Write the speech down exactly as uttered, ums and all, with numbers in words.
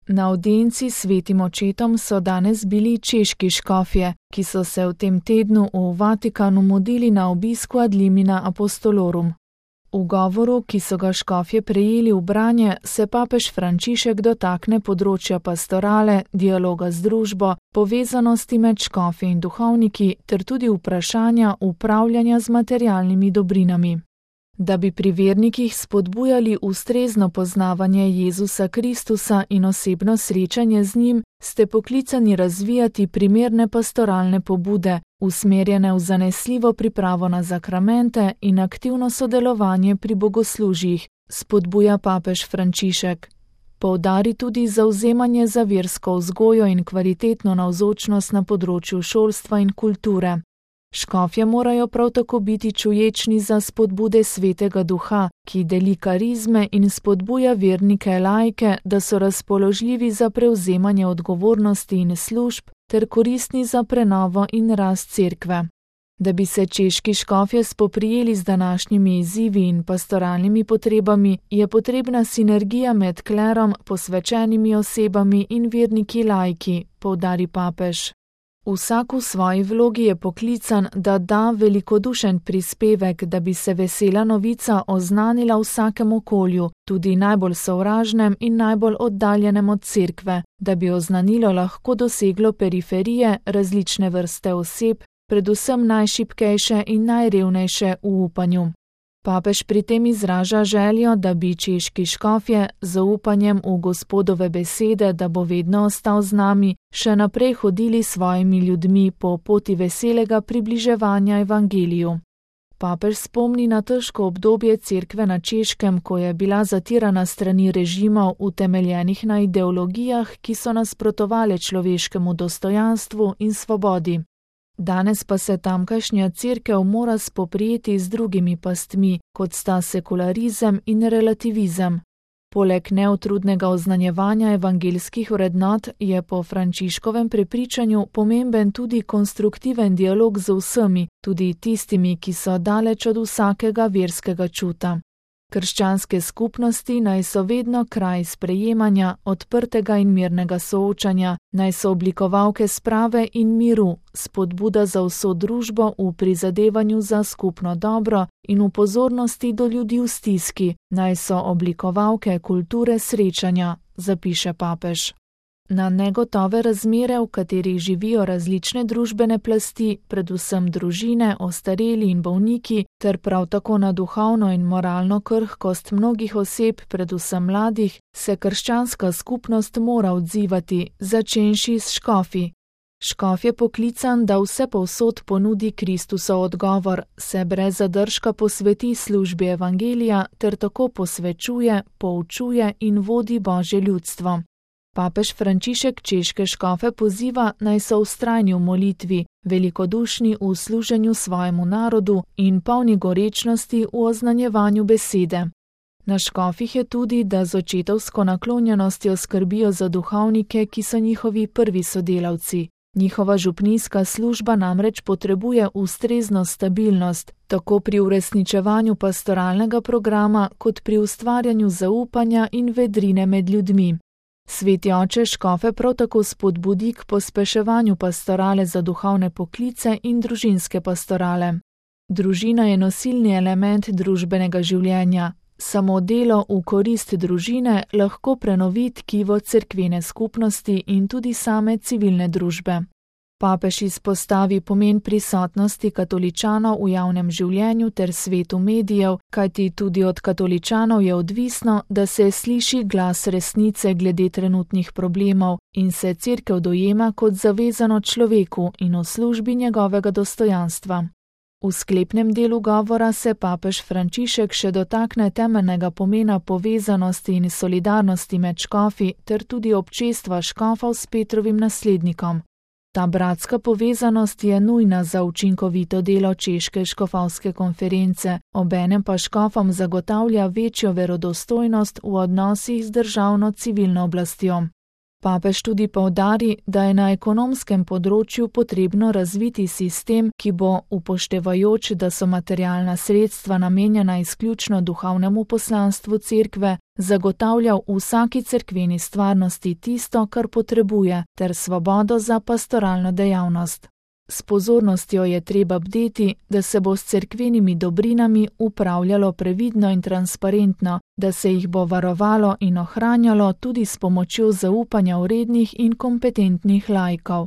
Na avdienci s svetim očetom so danes bili češki škofje, ki so se v tem tednu v Vatikanu mudili na obisku ad limina apostolorum. V govoru, ki so ga škofje prejeli v branje, se papež Frančišek dotakne področja pastorale, dialoga z družbo, povezanosti med škofje in duhovniki ter tudi vprašanja upravljanja z materialnimi dobrinami. Da bi pri vernikih spodbujali ustrezno poznavanje Jezusa Kristusa in osebno srečanje z njim, ste poklicani razvijati primerne pastoralne pobude, usmerjene v zanesljivo pripravo na zakramente in aktivno sodelovanje pri bogoslužjih, spodbuja papež Frančišek. Poudari tudi zavzemanje za versko vzgojo in kvalitetno navzočnost na področju šolstva in kulture. Škofje morajo prav tako biti čuječni za spodbude Svetega Duha, ki deli karizme in spodbuja vernike laike, da so razpoložljivi za prevzemanje odgovornosti in služb ter koristni za prenovo in rast cerkve. Da bi se češki škofje spoprijeli z današnjimi izzivi in pastoralnimi potrebami, je potrebna sinergija med klerom, posvečenimi osebami in verniki laiki, poudari papež. Vsak v svoji vlogi je poklican, da da velikodušen prispevek, da bi se vesela novica oznanila vsakemu okolju, tudi najbolj sovražnem in najbolj oddaljenem od cerkve, da bi oznanilo lahko doseglo periferije, različne vrste oseb, predvsem najšibkejše in najrevnejše v upanju. Papež pri tem izraža željo, da bi češki škofje z zaupanjem v Gospodove besede, da bo vedno ostal z nami, še naprej hodili s svojimi ljudmi po poti veselega približevanja evangeliju. Papež spomni na težko obdobje cerkve na Češkem, ko je bila zatirana strani režimov utemeljenih na ideologijah, ki so nasprotovale človeškemu dostojanstvu in svobodi. Danes pa se tamkajšnja cerkev mora spoprijeti z drugimi pastmi, kot sta sekularizem in relativizem. Poleg neutrudnega oznanjevanja evangeljskih vrednot je po Frančiškovem prepričanju pomemben tudi konstruktiven dialog z vsemi, tudi tistimi, ki so daleč od vsakega verskega čuta. Krščanske skupnosti naj so vedno kraj sprejemanja, odprtega in mirnega soočanja, naj so oblikovalke sprave in miru, spodbuda za vso družbo v prizadevanju za skupno dobro in v pozornosti do ljudi v stiski, naj so oblikovalke kulture srečanja, zapiše papež. Na negotove razmere, v katerih živijo različne družbene plasti, predvsem družine, ostareli in bolniki, ter prav tako na duhovno in moralno krhkost mnogih oseb, predvsem mladih, se krščanska skupnost mora odzivati, začenši s škofi. Škof je poklican, da vse povsod ponudi Kristusov odgovor, se brez zadržka posveti službi evangelija ter tako posvečuje, poučuje in vodi Božje ljudstvo. Papež Frančišek češke škofe poziva, naj so vztrajni v molitvi, velikodušni v služenju svojemu narodu in polni gorečnosti v oznanjevanju besede. Na škofih je tudi, da z očetovsko naklonjenostjo skrbijo za duhovnike, ki so njihovi prvi sodelavci. Njihova župnijska služba namreč potrebuje ustrezno stabilnost, tako pri uresničevanju pastoralnega programa, kot pri ustvarjanju zaupanja in vedrine med ljudmi. Sveti oče škofe prav tako spodbudi k pospeševanju pastorale za duhovne poklice in družinske pastorale. Družina je nosilni element družbenega življenja. Samo delo v korist družine lahko prenovi tkivo cerkvene skupnosti in tudi same civilne družbe. Papež izpostavi pomen prisotnosti katoličanov v javnem življenju ter svetu medijev, kajti tudi od katoličanov je odvisno, da se sliši glas resnice glede trenutnih problemov in se cerkev dojema kot zavezano človeku in v službi njegovega dostojanstva. V sklepnem delu govora se papež Frančišek še dotakne temeljnega pomena povezanosti in solidarnosti med škofi ter tudi občestva škofov s Petrovim naslednikom. Ta bratska povezanost je nujna za učinkovito delo češke škofovske konference, obenem pa škofom zagotavlja večjo verodostojnost v odnosih z državno civilno oblastjo. Papež tudi poudari, da je na ekonomskem področju potrebno razviti sistem, ki bo, upoštevajoč, da so materialna sredstva namenjena izključno duhovnemu poslanstvu cerkve, zagotavljal vsaki cerkveni stvarnosti tisto, kar potrebuje, ter svobodo za pastoralno dejavnost. S pozornostjo je treba bdeti, da se bo s cerkvenimi dobrinami upravljalo previdno in transparentno, da se jih bo varovalo in ohranjalo tudi s pomočjo zaupanja vrednih in kompetentnih laikov.